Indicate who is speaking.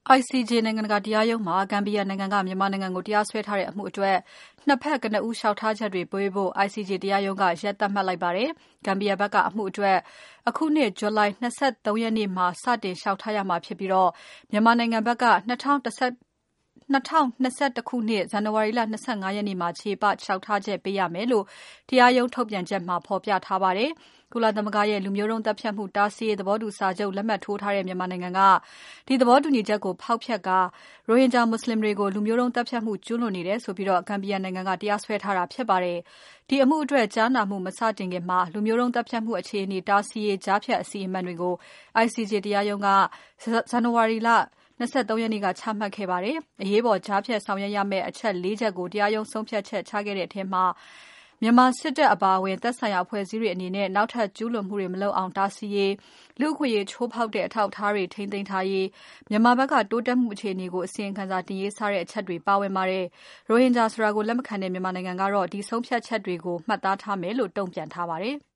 Speaker 1: ICJ နိုင်ငံတကာတရားရုံးမှာဂမ်ဘီယာနိုင်ငံကမြန်မာနိုင်ငံကိုတရားစွဲထားတဲ့အမှုအတွက်နှစ်ဖက်ကနဦးလျှောက်ထားချက်တွေပေးဖို့ ICJ တရားရုံးကရက်သတ်မှတ်လိုက်ပါတယ်။ ဂမ်ဘီယာဘက်ကအမှုအတွက်အခုနှစ်ဇူလိုင်23ရက်နေ့မှာစတင်လျှောက်ထားရမှာဖြစ်ပြီးမြန်မာနိုင်ငံဘက်က2021ခုနှစ်ဇန်နဝါရီလ25ရက်နေ့မှာချေပလျှောက်ထားချက်ပေးရမယ်လို့တရားရုံးထုတ်ပြန်ချက်မှာဖော်ပြထားပါတယ်။ကုလသမဂ္ဂရဲ့လူမျိုးတုံးသတ်ဖြတ်မှုတားဆီးရေးသဘောတူစာချုပ်လက်မှတ်ထိုးထားတဲ့မြန်မာနိုင်ငံကဒီသဘောတူညီချက်ကိုဖောက်ဖျက်ကာရိုဟင်ဂျာမွတ်ဆလင်တွေကိုလူမျိုးတုံးသတ်ဖြတ်မှုကျူးလွန်နေတယ်ဆိုပြီးဂမ်ဘီယာနိုင်ငံကတရားစွဲထားတာဖြစ်ပါတယ်။ဒီအမှုအတွက်ကြားနာမှုမစတင်ခင်မှာလူမျိုးတုံးသတ်ဖြတ်မှုအခြေအနေတားဆီးရေးကြားဖြတ်အစီအမံတွေကို ICJ တရားရုံးကဇန်နဝါရီလ23ရက်နေ့ကချမှတ်ခဲ့ပါတယ်။အရေးပေါ်ကြားဖြတ်ဆောင်ရွက်ရမယ့်အချက်4ချက်ကိုတရားရုံးဆုံးဖြတ်ချက်ချခဲ့တဲ့အထဲမှာမြန်မာစစ်တပ်အပါအဝင်သက်ဆိုင်ရာအဖွဲ့အစည်းတွေအနေနဲ့နောက်ထပ်ကျူးလွန်မှုတွေမလုပ်အောင်တားဆီးရေးလူ့အခွင့်အရေးချိုးဖောက်တဲ့အထောက်အထားတွေထိန်းသိမ်းထားရေးမြန်မာဘက်ကတိုးတက်မှုအခြေအနေကိုအစီရင်ခံစာတင်ရေးစတဲ့အချက်တွေပါဝင်ပါတယ်။ရိုဟင်ဂျာဆိုတာကိုလက်မခံတဲ့မြန်မာနိုင်ငံကတော့ဒီဆုံးဖြတ်ချက်တွေကိုမှတ်သားထားမယ်လို့တုံ့ပြန်ထားပါတယ်။